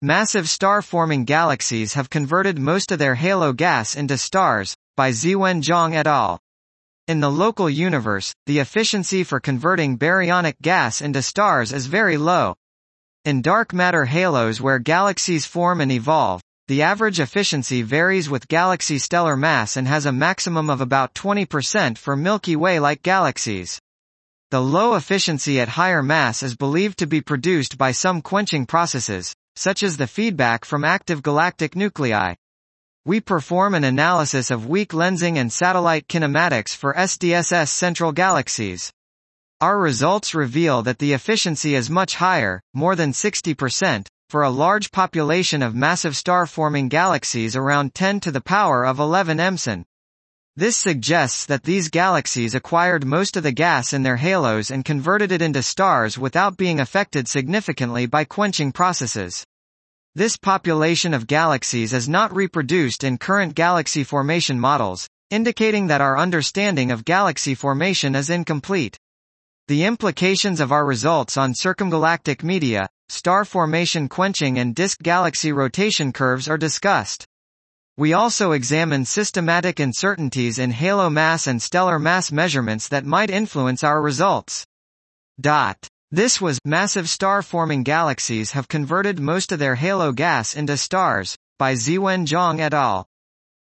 Massive star-forming galaxies have converted most of their halo gas into stars, by Ziwen Zhang et al. In the local universe, the efficiency for converting baryonic gas into stars is very low. In dark matter halos where galaxies form and evolve, the average efficiency varies with galaxy stellar mass and has a maximum of about 20% for Milky Way-like galaxies. The low efficiency at higher mass is believed to be produced by some quenching processes, such as the feedback from active galactic nuclei. We perform an analysis of weak lensing and satellite kinematics for SDSS central galaxies. Our results reveal that the efficiency is much higher, more than 60%, for a large population of massive star-forming galaxies around 10 to the power of 11 emson. This suggests that these galaxies acquired most of the gas in their halos and converted it into stars without being affected significantly by quenching processes. This population of galaxies is not reproduced in current galaxy formation models, indicating that our understanding of galaxy formation is incomplete. The implications of our results on circumgalactic media, star formation quenching and disk galaxy rotation curves are discussed. We also examine systematic uncertainties in halo mass and stellar mass measurements that might influence our results. This was massive star-forming galaxies have converted most of their halo gas into stars, by Ziwen Zhang et al.